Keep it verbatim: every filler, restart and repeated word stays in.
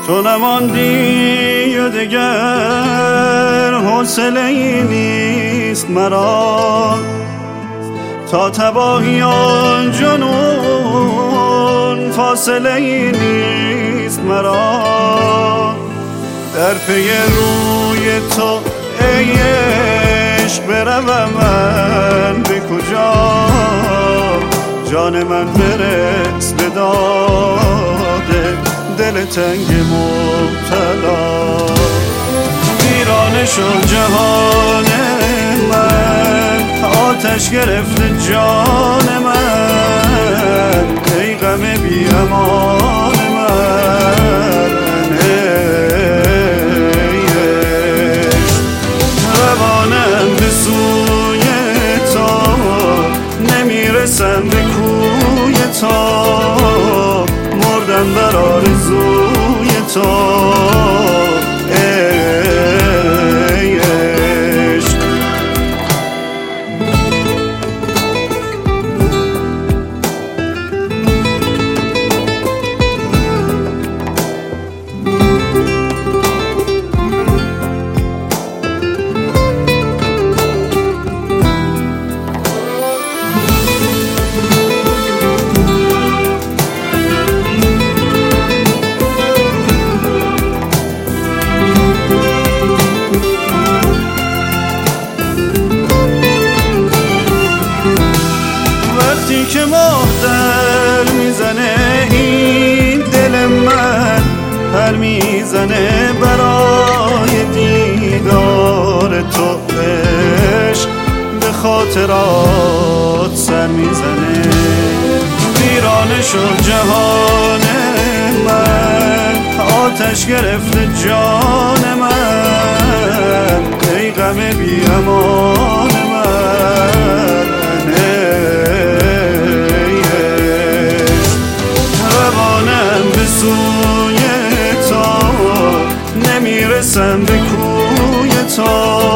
تو نماندی و دگر حوصله‌ای نیست مرا، تا تباهی آن جنون فاصله‌ای نیست مرا. در پی روی تو ای عشق بروم من به کجا، جان من برس به داده دل تنگ مبتلا. ویرانه شد جهان من، آتش گرفته جان من، ای غم بی امان من. ای عشق روانم به سوی تو، نمیرسم به کوی تو، مردم در آرزوی تو. ای عشق که ماه در میزنه این دل من، پر میزنه برای دیدار تو. عشق به خاطرات سر میزنه، ویرانه شد جهان من، آتش گرفته جان من، ای غم بی امان من. سوی تو نمیرسم به کوی تو،